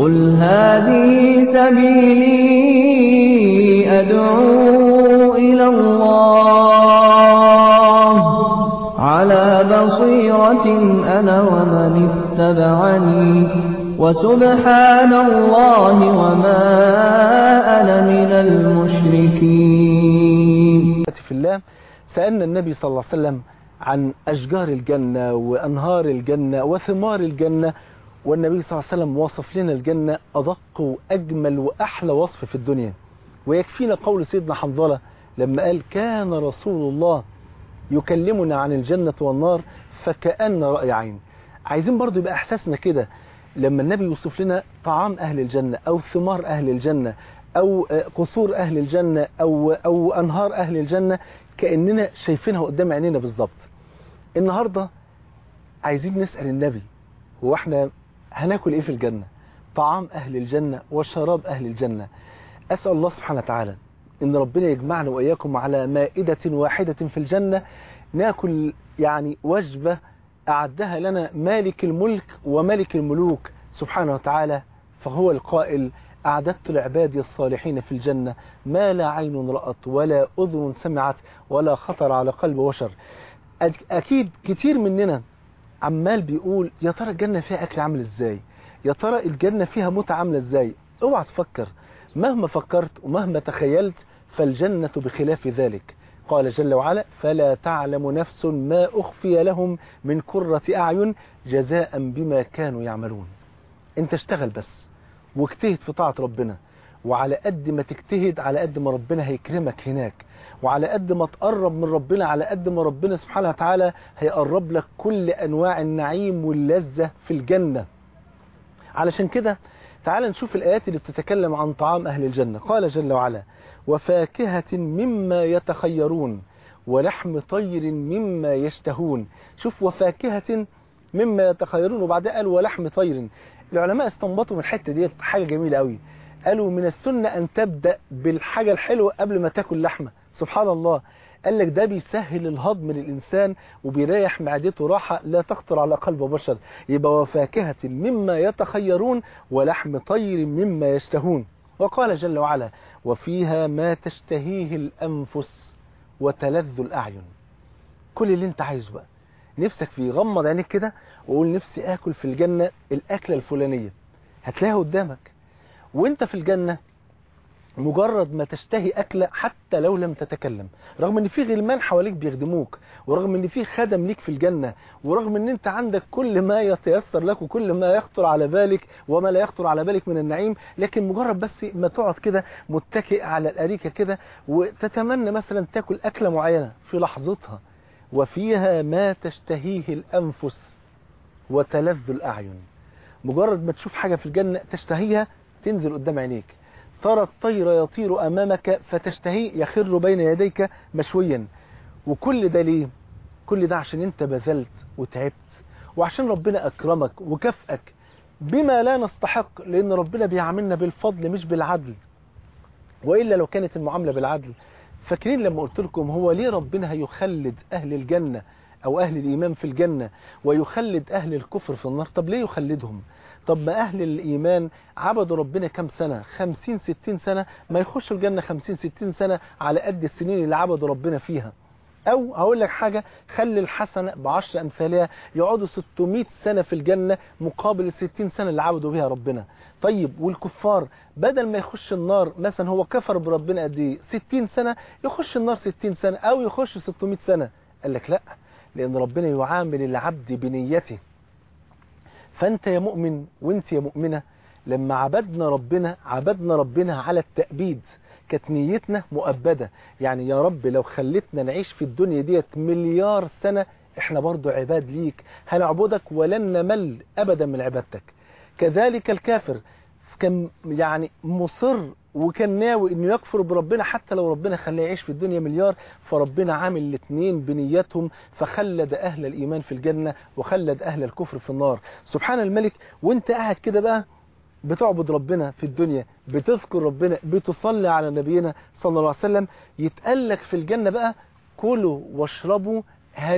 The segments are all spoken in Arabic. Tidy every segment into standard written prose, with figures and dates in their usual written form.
قل هذه سبيلي أدعو إلى الله على بصيرة أنا ومن اتبعني وسبحان الله وما أنا من المشركين. في الله سألنا النبي صلى الله عليه وسلم عن أشجار الجنة وأنهار الجنة وثمار الجنة، والنبي صلى الله عليه وسلم وصف لنا الجنة أدق وأجمل وأحلى وصف في الدنيا. ويكفينا قول سيدنا حنظلة لما قال كان رسول الله يكلمنا عن الجنة والنار فكأن رأي عين. عايزين برضو يبقى إحساسنا كده لما النبي يوصف لنا طعام أهل الجنة أو ثمار أهل الجنة أو قصور أهل الجنة أو أنهار أهل الجنة، كأننا شايفينها قدام عينينا بالظبط. النهاردة عايزين نسأل النبي هو احنا هناكل ايه في الجنة؟ طعام أهل الجنة وشراب أهل الجنة. أسأل الله سبحانه وتعالى إن ربنا يجمعنا وإياكم على مائدة واحدة في الجنة، ناكل يعني وجبة أعدها لنا مالك الملك وملك الملوك سبحانه وتعالى، فهو القائل أعددت لعبادي الصالحين في الجنة ما لا عين رأت ولا أذن سمعت ولا خطر على قلب بشر. أكيد كتير مننا عمال بيقول يا ترى الجنة فيها أكل عامل إزاي؟ يا ترى الجنة فيها متعة عاملة إزاي؟ اوعى تفكر، مهما فكرت ومهما تخيلت فالجنة بخلاف ذلك. قال جل وعلا فلا تعلم نفس ما أخفي لهم من قرة أعين جزاء بما كانوا يعملون. انت اشتغل بس واجتهد في طاعة ربنا، وعلى قد ما تجتهد على قد ما ربنا هيكرمك هناك، وعلى قد ما تقرب من ربنا على قد ما ربنا سبحانه وتعالى هيقرب لك كل أنواع النعيم واللذة في الجنة. علشان كده تعال نشوف الآيات اللي بتتكلم عن طعام أهل الجنة. قال جل وعلا وفاكهة مما يتخيرون ولحم طير مما يشتهون. شوف وفاكهة مما يتخيرون وبعدها قال ولحم طير. العلماء استنبطوا من الحتة دي حاجة جميلة قوي، قالوا من السنة أن تبدأ بالحاجة الحلوة قبل ما تاكل لحمة. سبحان الله، قال لك ده بيسهل الهضم للإنسان وبيريح معدته راحة لا تخطر على قلب بشر. يبقى وفاكهة مما يتخيرون ولحم طير مما يشتهون. وقال جل وعلا وفيها ما تشتهيه الأنفس وتلذ الأعين. كل اللي انت عايزه بقى نفسك فيه، غمض عينيك كده وقول نفسي آكل في الجنة الأكلة الفلانية، هتلاقيها قدامك. وانت في الجنة مجرد ما تشتهي أكلة حتى لو لم تتكلم، رغم ان في غلمان حواليك بيخدموك، ورغم ان في خدم ليك في الجنة، ورغم ان انت عندك كل ما يتيسر لك وكل ما يخطر على بالك وما لا يخطر على بالك من النعيم، لكن مجرد بس ما تقعد كده متكئ على الأريكة كده وتتمنى مثلا تاكل أكلة معينة في لحظتها. وفيها ما تشتهيه الأنفس وتلذ الأعين. مجرد ما تشوف حاجة في الجنة تشتهيها تنزل قدام عينيك. ترى الطير يطير أمامك فتشتهيه يخر بين يديك مشويا. وكل ده ليه؟ كل ده عشان انت بذلت وتعبت، وعشان ربنا أكرمك وكافئك بما لا نستحق، لأن ربنا بيعاملنا بالفضل مش بالعدل. وإلا لو كانت المعاملة بالعدل، فاكرين لما قلت لكم هو ليه ربنا هيخلد أهل الجنة أو أهل الإيمان في الجنة ويخلد أهل الكفر في النار؟ طب ليه يخلدهم؟ طب ما أهل الإيمان عبدوا ربنا كم سنة؟ 50-60 سنة، ما يخشوا الجنة 50-60 سنة على قد السنين اللي عبدوا ربنا فيها. أو هقول لك حاجة، خلي الحسنة ب10 أمثالها يقعدوا 600 سنة في الجنة مقابل 60 سنة اللي عبدوا بها ربنا. طيب والكفار بدل ما يخش النار مثلا هو كفر بربنا قد ايه 60 سنة، يخش النار 60 سنة أو يخش 600 سنة. قال لك لا، لأن ربنا يعامل العبد بنيته. فأنت يا مؤمن وانت يا مؤمنة لما عبدنا ربنا على التأبيد، كانت نيتنا مؤبدة، يعني يا رب لو خلتنا نعيش في الدنيا ديت مليار سنة احنا برضو عباد ليك، هنعبدك ولن نمل أبدا من عبادتك. كذلك الكافر كان يعني مصر وكان ناوي انه يكفر بربنا حتى لو ربنا خلاه يعيش في الدنيا مليار، فربنا عامل الاثنين بنيتهم، فخلد اهل الايمان في الجنة وخلد اهل الكفر في النار. سبحان الملك. وانت قاعد كده بقى بتعبد ربنا في الدنيا، بتذكر ربنا، بتصلي على نبينا صلى الله عليه وسلم، يتقالك في الجنة بقى كلوا واشربوا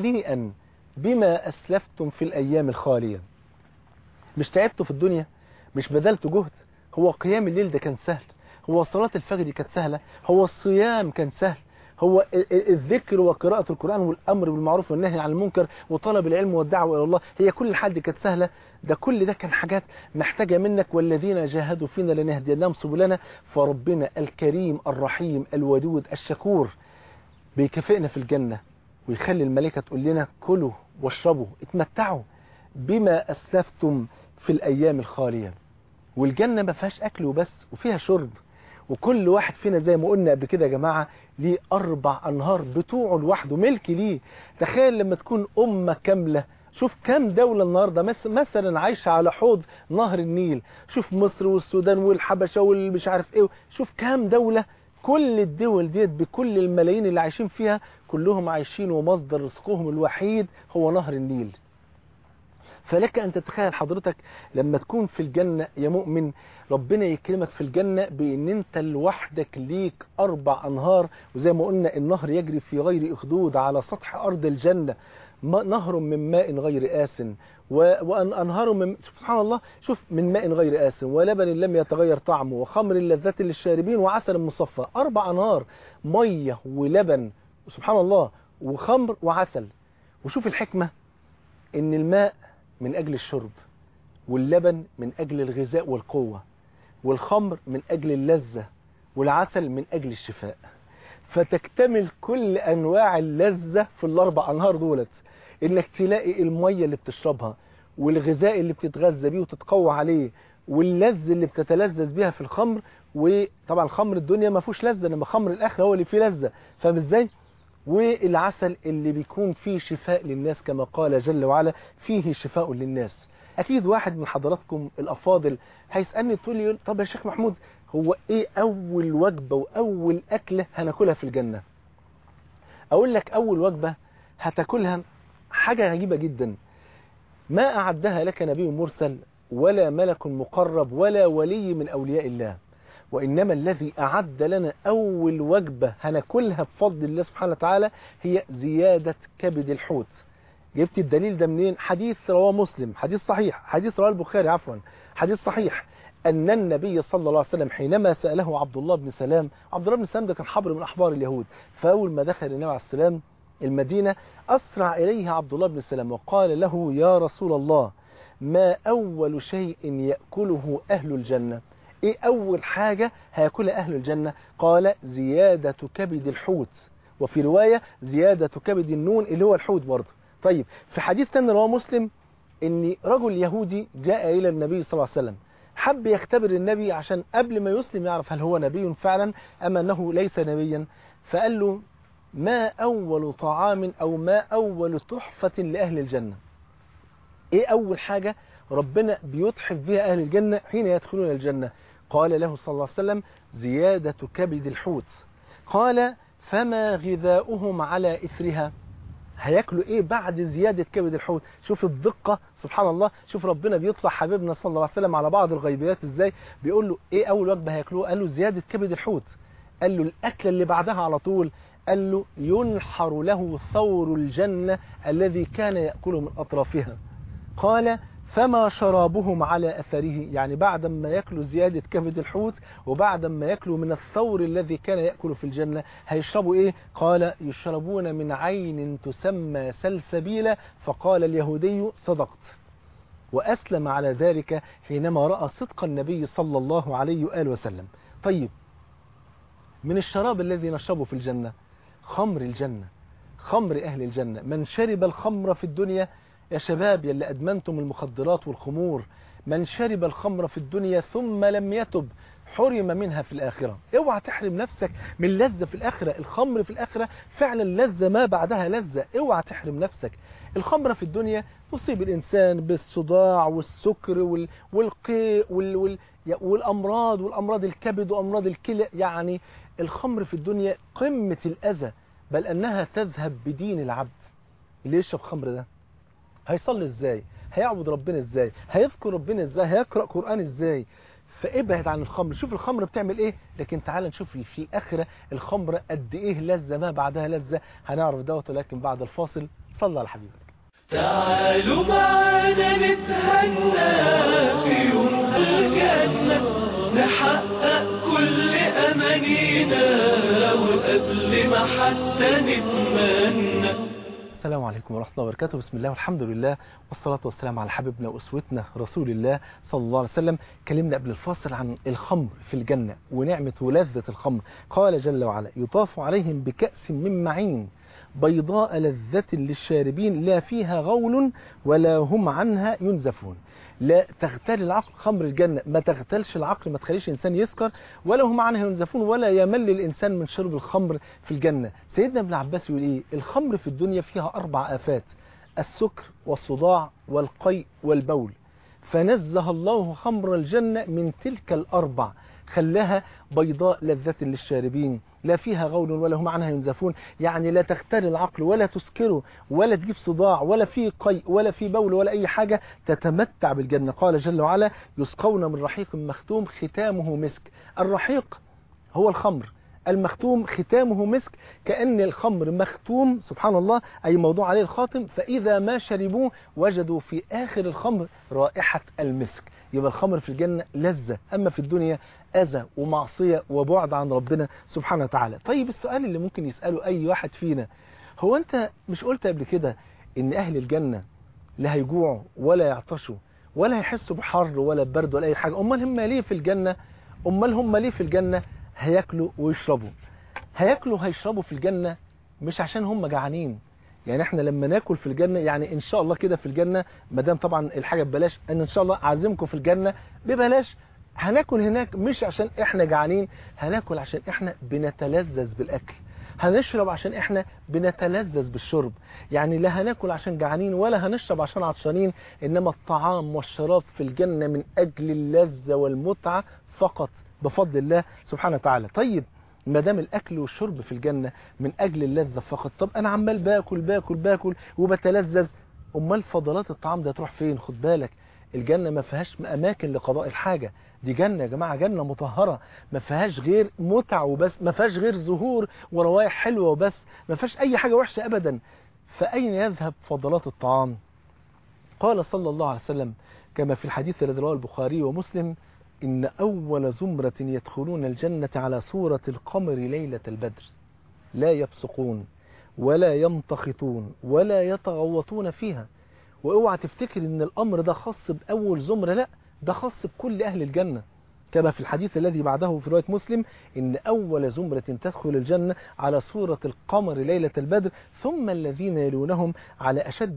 هنيئا بما أسلفتم في الأيام الخالية. مش تعبتوا في الدنيا؟ مش بذلت جهد. هو قيام الليل ده كان سهل، هو صلاة الفجر دي كانت سهلة، هو الصيام كان سهل، هو الذكر وقراءة القرآن والأمر بالمعروف والنهي عن المنكر وطلب العلم والدعوة إلى الله، هي كل حاجة كانت سهلة. ده كل ده كان حاجات محتاجة منك، والذين جاهدوا فينا لنهدينهم سبلنا. فربنا الكريم الرحيم الودود الشكور بيكافئنا في الجنة، ويخلي الملائكة تقول لنا كلوا واشربوا اتمتعوا بما أسلفتم في الأيام الخالية. والجنة ما فيهاش أكل وبس، وفيها شرب. وكل واحد فينا زي ما قلنا قبل كده يا جماعة ليه 4 أنهار بتوعه لوحده، ملك ليه. تخيل لما تكون أمة كاملة، شوف كام دولة النهاردة مثلا عايشة على حوض نهر النيل، شوف مصر والسودان والحبشة والمش عارف ايه، شوف كام دولة. كل الدول ديت بكل الملايين اللي عايشين فيها كلهم عايشين ومصدر رزقهم الوحيد هو نهر النيل. فلك أن تتخيل حضرتك لما تكون في الجنة يا مؤمن، ربنا يكرمك في الجنة بأن أنت لوحدك ليك 4 أنهار. وزي ما قلنا النهر يجري في غير أخدود على سطح أرض الجنة، نهر من ماء غير آسن وأنهار من سبحان الله، شوف من ماء غير آسن ولبن لم يتغير طعمه وخمر لذة للشاربين وعسل مصفى. 4 أنهار مية ولبن سبحان الله وخمر وعسل. وشوف الحكمة إن الماء من أجل الشرب، واللبن من أجل الغذاء والقوة، والخمر من أجل اللذة، والعسل من أجل الشفاء. فتكتمل كل أنواع اللذة في ال4 أنهار دولت، إنك تلاقي المية اللي بتشربها والغذاء اللي بتتغذى بيه وتتقوى عليه واللذة اللي بتتلذذ بيها في الخمر. وطبعا خمر الدنيا ما فيهوش لذة، انما خمر الآخرة هو اللي فيه لذة، فاهم ازاي؟ والعسل اللي بيكون فيه شفاء للناس كما قال جل وعلا فيه شفاء للناس. أكيد واحد من حضراتكم الأفاضل هيسألني تقول لي طب يا شيخ محمود هو إيه أول وجبة وأول أكلة هناكلها في الجنة؟ أقول لك أول وجبة هتاكلها حاجة عجيبة جدا، ما أعدها لك نبي مرسل ولا ملك مقرب ولا ولي من أولياء الله، وإنما الذي أعد لنا أول وجبة هناكلها بفضل الله سبحانه وتعالى هي زيادة كبد الحوت. جبت الدليل ده منين؟ حديث رواه مسلم، حديث صحيح، حديث رواه البخاري عفوا، حديث صحيح أن النبي صلى الله عليه وسلم حينما سأله عبد الله بن سلام، عبد الله بن سلام ده كان حبر من أحبار اليهود، فأول ما دخل النبي عليه السلام المدينة أسرع إليه عبد الله بن سلام وقال له يا رسول الله ما أول شيء يأكله أهل الجنة؟ إيه أول حاجة هيأكلها أهل الجنة؟ قال زيادة كبد الحوت، وفي رواية زيادة كبد النون اللي هو الحوت برضه. طيب في حديث ثاني رواه مسلم ان رجل يهودي جاء الى النبي صلى الله عليه وسلم، حب يختبر النبي عشان قبل ما يسلم يعرف هل هو نبي فعلا ام انه ليس نبيا. فقال له ما اول طعام او ما اول تحفة لاهل الجنة؟ ايه اول حاجة ربنا بيتحف بها اهل الجنة حين يدخلون الجنة؟ قال له صلى الله عليه وسلم زيادة كبد الحوت. قال فما غذاؤهم على اثرها؟ هياكلوا ايه بعد زيادة كبد الحوت؟ شوف الدقة سبحان الله، شوف ربنا بيطلع حبيبنا صلى الله عليه وسلم على بعض الغيبيات ازاي، بيقول له ايه اول وجبة هياكلوها؟ قال له زيادة كبد الحوت. قال له الاكلة اللي بعدها على طول، قال له ينحر له ثور الجنة الذي كان يأكله من اطرافها. قال فما شرابهم على أثره؟ يعني بعد ما يأكلوا زيادة كبد الحوت وبعد ما يأكلوا من الثور الذي كان يأكله في الجنة هيشربوا إيه؟ قال يشربون من عين تسمى سلسبيل. فقال اليهودي صدقت، وأسلم على ذلك حينما رأى صدق النبي صلى الله عليه وآله وسلم. طيب من الشراب الذي نشربه في الجنة خمر الجنة، خمر أهل الجنة. من شرب الخمر في الدنيا يا شباب يلي أدمنتم المخدرات والخمور، من شرب الخمر في الدنيا ثم لم يتب حرم منها في الآخرة. اوعى تحرم نفسك من لذة في الآخرة. الخمر في الآخرة فعلا لذة ما بعدها لذة، اوعى تحرم نفسك. الخمر في الدنيا تصيب الإنسان بالصداع والسكر والقيء والأمراض الكبد وأمراض الكلى. يعني الخمر في الدنيا قمة الأذى، بل أنها تذهب بدين العبد. اللي يشرب خمر ده هيصلي ازاي؟ هيعبد ربنا ازاي؟ هيذكر ربنا ازاي؟ هيقرأ قرآن ازاي؟ فابعد عن الخمر. شوف الخمر بتعمل ايه، لكن تعال نشوف في الآخرة الخمر قد ايه لذة ما بعدها لذة. هنعرف دوت، ولكن بعد الفاصل. صلى على حبيبك. تعالوا معانا نتهنى في يوم الجنة، نحقق كل أمانينا وقبل ما حتى نتمنى. السلام عليكم ورحمة الله وبركاته. بسم الله والحمد لله والصلاة والسلام على حبيبنا وأسوتنا رسول الله صلى الله عليه وسلم. كلمنا قبل الفاصل عن الخمر في الجنة ونعمة ولذة الخمر. قال جل وعلا: يطاف عليهم بكأس من معين بيضاء لذة للشاربين لا فيها غول ولا هم عنها ينزفون. لا تغتال العقل، خمر الجنة ما تغتالش العقل، ما تخليش الإنسان يسكر، ولا هم عنها ينزفون، ولا يمل الإنسان من شرب الخمر في الجنة. سيدنا ابن عباس يقول إيه؟ الخمر في الدنيا فيها 4 آفات: السكر والصداع والقيء والبول، فنزه الله خمر الجنة من تلك ال4، خلاها بيضاء لذة للشاربين لا فيها غول ولا هم عنها ينزفون. يعني لا تختل العقل ولا تسكره ولا تجيب صداع ولا في قيء ولا في بول ولا أي حاجة، تتمتع بالجنة. قال جل وعلا: يسقون من رحيق مختوم ختامه مسك. الرحيق هو الخمر، المختوم ختامه مسك، كأن الخمر مختوم سبحان الله أي موضوع عليه الخاتم، فإذا ما شربوه وجدوا في آخر الخمر رائحة المسك. يبقى الخمر في الجنة لذة، أما في الدنيا أذى ومعصية وبعد عن ربنا سبحانه وتعالى. طيب السؤال اللي ممكن يسأله أي واحد فينا: هو أنت مش قلت قبل كده إن أهل الجنة لا هيجوعوا ولا يعطشوا ولا يحسوا بحر ولا برد ولا أي حاجة؟ أمال هم ليه في الجنة؟ أمال هم ليه في الجنة هياكلوا ويشربوا؟ هياكلوا هيشربوا في الجنة مش عشان هم جعانين. يعني احنا لما ناكل في الجنة، يعني ان شاء الله كده في الجنة، ما دام طبعا الحاجة ببلاش، ان شاء الله اعزمكم في الجنة ببلاش، هناكل هناك مش عشان احنا جعانين، هناكل عشان احنا بنتلذذ بالاكل، هنشرب عشان احنا بنتلذذ بالشرب. يعني لا هناكل عشان جعانين ولا هنشرب عشان عطشانين، انما الطعام والشراب في الجنة من اجل اللذة والمتعة فقط بفضل الله سبحانه وتعالى. طيب ما دام الاكل والشرب في الجنة من اجل اللذة فقط، طب انا عمال باكل وبتلذذ، امال فضلات الطعام ده تروح فين؟ خد بالك، الجنة ما فيهاش اماكن لقضاء الحاجة. دي جنة يا جماعة، جنة مطهرة، ما فيهاش غير متع وبس، ما فيهاش غير زهور وروايح حلوة وبس، ما فيهاش اي حاجة وحشة ابدا. فاين يذهب فضلات الطعام؟ قال صلى الله عليه وسلم كما في الحديث الذي رواه البخاري ومسلم: إن أول زمرة يدخلون الجنة على صورة القمر ليلة البدر، لا يبصقون ولا يمتخطون ولا يتغوطون فيها. واوعى تفتكر ان الأمر ده خاص بأول زمرة، لا، ده خاص بكل أهل الجنة، كما في الحديث الذي بعده في رواية مسلم: إن أول زمرة تدخل الجنة على صورة القمر ليلة البدر، ثم الذين يلونهم على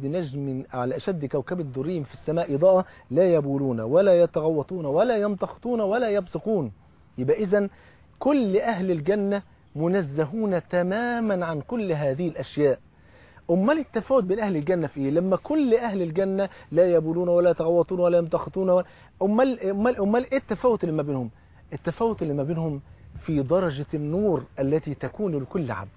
أشد كوكب دري في السماء إضاءة، لا يبولون ولا يتغوطون ولا يمتخطون ولا يبصقون. يبقى إذن كل أهل الجنة منزهون تماما عن كل هذه الأشياء. أمال التفاوت بين أهل الجنة في إيه؟ لما كل أهل الجنة لا يبولون ولا يتغوطون ولا يمتخطون أمال إيه التفاوت اللي ما بينهم؟ التفاوت اللي ما بينهم في درجة النور التي تكون لكل عبد،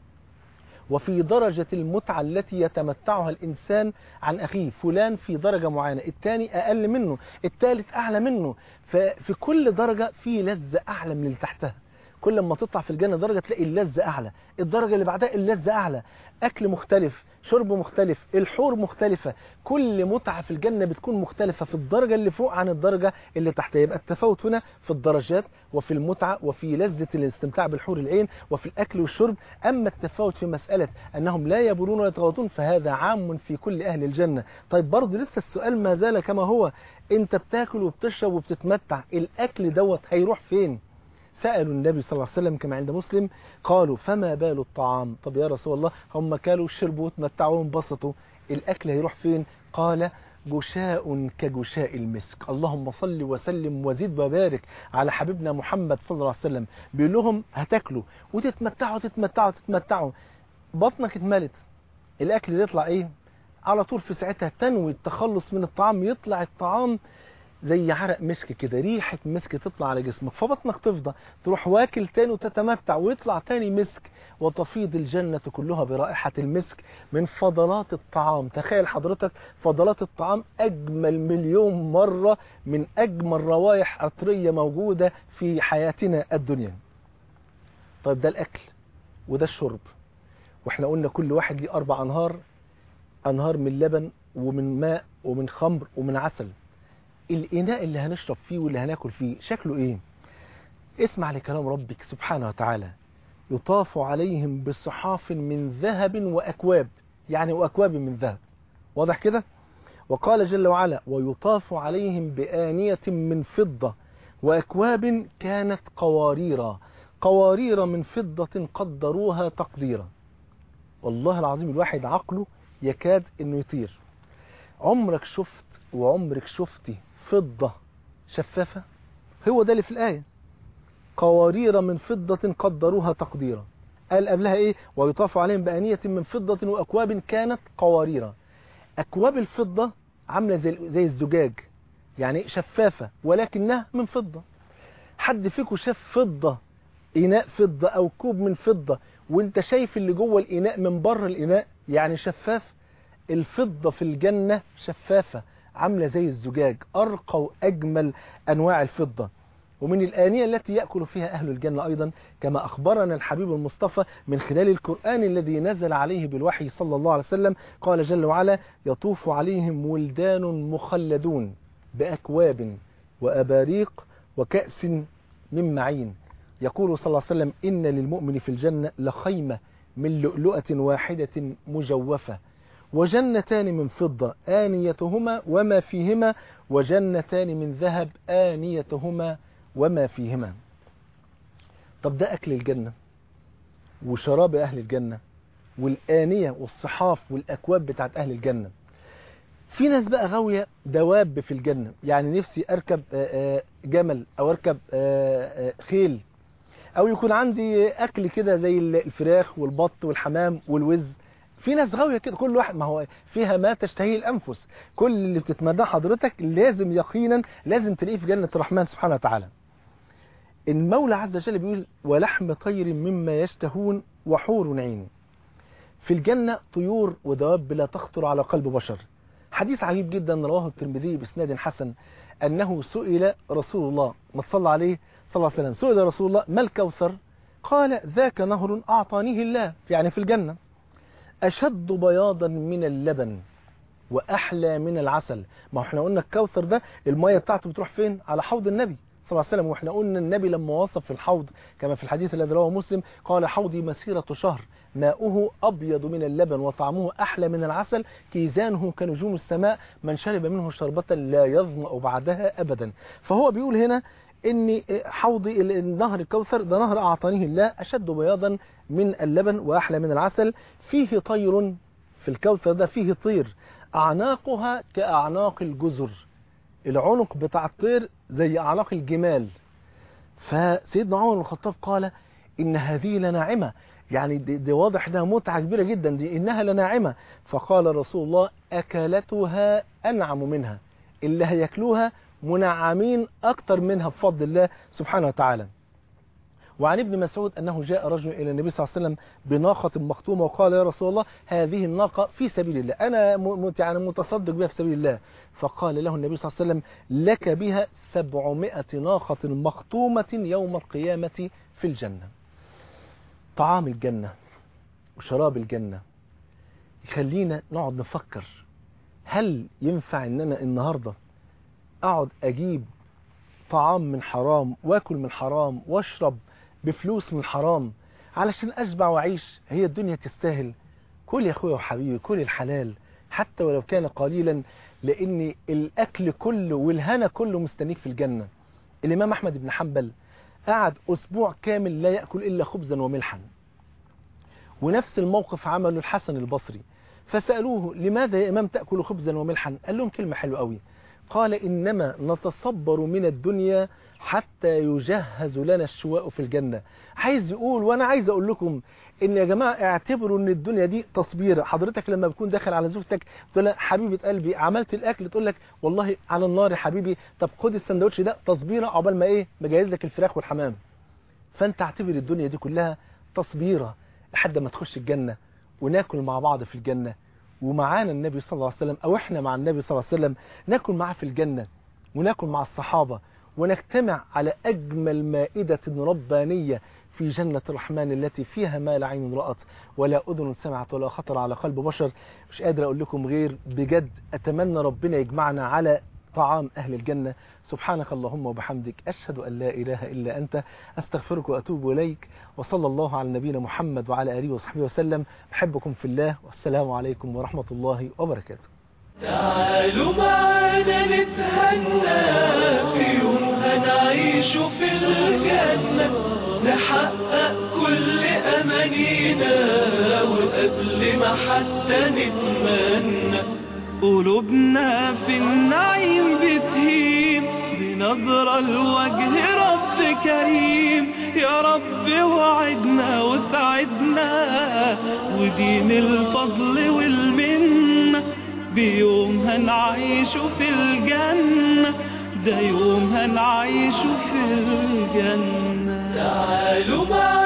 وفي درجة المتعة التي يتمتعها الإنسان عن أخيه. فلان في درجة معينة، الثاني أقل منه، الثالث أعلى منه، ففي كل درجة في لذة أعلى من اللي تحتها. كل ما تطلع في الجنة درجة تلاقي اللذة أعلى، الدرجة اللي بعدها اللذة أعلى، أكل مختلف، شرب مختلف، الحور مختلفة، كل متعة في الجنة بتكون مختلفة في الدرجة اللي فوق عن الدرجة اللي تحتها. يبقى التفاوت هنا في الدرجات وفي المتعة وفي لذة الاستمتاع بالحور العين وفي الأكل والشرب. أما التفاوت في مسألة أنهم لا يبولون ولا يتغوطون فهذا عام في كل أهل الجنة. طيب برضه لسه السؤال ما زال كما هو، أنت بتاكل وبتشرب وبتتمتع، الأكل دوت هيروح فين؟ سألوا النبي صلى الله عليه وسلم كما عند مسلم، قالوا: فما بال الطعام؟ طب يا رسول الله هم كالوا وشربوا وتمتعوا وانبسطوا، الأكل هيروح فين؟ قال: جشاء كجشاء المسك. اللهم صل وسلم وزد وبارك على حبيبنا محمد صلى الله عليه وسلم. بيقول لهم هتاكلوا وتتمتعوا، بطنك اتملت، الأكل يطلع ايه؟ على طول في ساعتها تنوي التخلص من الطعام، يطلع الطعام زي عرق مسك كده، ريحة مسك تطلع على جسمك، فبطنك تفضى، تروح واكل تاني وتتمتع ويطلع تاني مسك، وتفيض الجنة كلها برائحة المسك من فضلات الطعام. تخيل حضرتك فضلات الطعام أجمل مليون مرة من أجمل روائح عطرية موجودة في حياتنا الدنيا. طيب ده الأكل وده الشرب، واحنا قلنا كل واحد ليه 4 أنهار، أنهار من لبن ومن ماء ومن خمر ومن عسل. الإناء اللي هنشرب فيه واللي هناكل فيه شكله إيه؟ اسمع لكلام ربك سبحانه وتعالى: يطاف عليهم بصحاف من ذهب وأكواب، يعني وأكواب من ذهب. واضح كده؟ وقال جل وعلا: ويطاف عليهم بآنية من فضة وأكواب كانت قواريرا، قوارير من فضة قدروها تقديرا. والله العظيم الواحد عقله يكاد انه يطير. عمرك شفت وعمرك شفتي فضة شفافة؟ هو ده اللي في الآية، قوارير من فضة قدروها تقديرا. قال قبلها ايه؟ ويطاف عليهم بآنية من فضة وأكواب كانت قواريرا. أكواب الفضة عاملة زي الزجاج، يعني شفافة ولكنها من فضة. حد فيكم شاف فضة، إناء فضة أو كوب من فضة وانت شايف اللي جوه الإناء من بره الإناء يعني شفاف؟ الفضة في الجنة شفافة عاملة زي الزجاج، أرقى وأجمل أنواع الفضة. ومن الآنية التي يأكل فيها أهل الجنة أيضا كما أخبرنا الحبيب المصطفى من خلال القرآن الذي نزل عليه بالوحي صلى الله عليه وسلم. قال جل وعلا: يطوف عليهم ولدان مخلدون بأكواب وأباريق وكأس من معين. يقول صلى الله عليه وسلم: إن للمؤمن في الجنة لخيمة من لؤلؤة واحدة مجوفة، وجنتان من فضة آنيتهما وما فيهما، وجنتان من ذهب آنيتهما وما فيهما. طب ده أكل الجنة وشراب أهل الجنة والآنية والصحاف والأكواب بتاعت أهل الجنة. في ناس بقى غاوية دواب في الجنة، يعني نفسي أركب جمل أو أركب خيل، أو يكون عندي أكل كده زي الفراخ والبط والحمام والوز. في ناس غاوية كده، كل واحد ما هو فيها ما تشتهيه الأنفس، كل اللي بتتمناه حضرتك لازم يقينا لازم تلاقيه في جنة الرحمن سبحانه وتعالى. المولى عز وجل بيقول: ولحم طير مما يشتهون وحور عين. في الجنة طيور ودواب لا تخطر على قلب بشر. حديث عجيب جدا رواه الترمذي بإسناد حسن أنه سئل رسول الله ما صلى عليه صلى الله عليه وسلم، سئل رسول الله: ما الكوثر؟ قال: ذاك نهر أعطانيه الله، يعني في الجنة، أشد بياضا من اللبن وأحلى من العسل. ما احنا قلنا الكوثر ده المية بتاعته بتروح فين؟ على حوض النبي صلى الله عليه وسلم. واحنا قلنا النبي لما وصف الحوض كما في الحديث الذي رواه مسلم قال: حوضي مسيرة شهر ماؤه أبيض من اللبن وطعمه أحلى من العسل كيزانه كنجوم السماء من شرب منه شربة لا يظمأ بعدها أبدا. فهو بيقول هنا إن حوضي نهر الكوثر ده نهر أعطانيه الله أشد بياضا من اللبن وأحلى من العسل. فيه طير، في الكوثر ده فيه طير أعناقها كأعناق الجزر، العنق بتاع الطير زي أعناق الجمال. فسيدنا عمر بن الخطاب قال: إن هذه لناعمة، يعني دي واضح ده متعة كبيرة جدا، دي إنها لناعمة. فقال رسول الله: أكلتها أنعم منها، اللي هياكلوها منعمين أكتر منها بفضل الله سبحانه وتعالى. وعن ابن مسعود أنه جاء رجل إلى النبي صلى الله عليه وسلم بناقة مختومة وقال: يا رسول الله هذه الناقة في سبيل الله، أنا يعني متصدق بها في سبيل الله. فقال له النبي صلى الله عليه وسلم: لك بها 700 ناقة مختومة يوم القيامة في الجنة. طعام الجنة وشراب الجنة يخلينا نقعد نفكر، هل ينفع ان انا النهاردة اقعد اجيب طعام من حرام واكل من حرام واشرب بفلوس من حرام علشان اشبع واعيش؟ هي الدنيا تستاهل؟ كل يا اخويا وحبيبي، كل الحلال حتى ولو كان قليلا، لان الاكل كله والهنا كله مستنيك في الجنة. الامام احمد بن حنبل قعد أسبوع كامل لا يأكل إلا خبزا وملحا، ونفس الموقف عمله الحسن البصري. فسألوه: لماذا يا إمام تأكل خبزا وملحا؟ قال لهم كلمة حلوة قوي، قال: إنما نتصبر من الدنيا حتى يجهز لنا الشواء في الجنة. عايز يقول وأنا عايز أقول لكم إن يا جماعة اعتبروا إن الدنيا دي تصبير. حضرتك لما بتكون داخل على زوجتك تقول لها: حبيبة قلبي عملت الأكل، تقول لك: والله على النار يا حبيبي، طب خد السندوتش ده، تصبيرة عقبال ما إيه مجهز لك الفراخ والحمام. فأنت اعتبر الدنيا دي كلها تصبيرة لحد ما تخش الجنة وناكل مع بعض في الجنة، ومعانا النبي صلى الله عليه وسلم، أو إحنا مع النبي صلى الله عليه وسلم ناكل معاه في الجنة، وناكل مع الصحابة، ونجتمع على أجمل مائدة ربانية في جنة الرحمن التي فيها ما لا عين رأت ولا أذن سمعت ولا خطر على قلب بشر. مش قادر أقول لكم غير بجد أتمنى ربنا يجمعنا على طعام أهل الجنة. سبحانك اللهم وبحمدك، أشهد أن لا إله إلا أنت، أستغفرك وأتوب إليك، وصلى الله على نبينا محمد وعلى آله وصحبه وسلم. بحبكم في الله، والسلام عليكم ورحمة الله وبركاته. تعالوا معانا نتهنى في يوم هنعيش في الجنة، نحقق كل أمانينا وقبل ما حتى نتمنى. قلوبنا في النعيم بتهيم بنظرة لوجه رب كريم. يا رب وعدنا وسعدنا ودين الفضل والمنة، بيوم هنعيش في الجنة، ده يوم هنعيش في الجنة. تعالوا معانا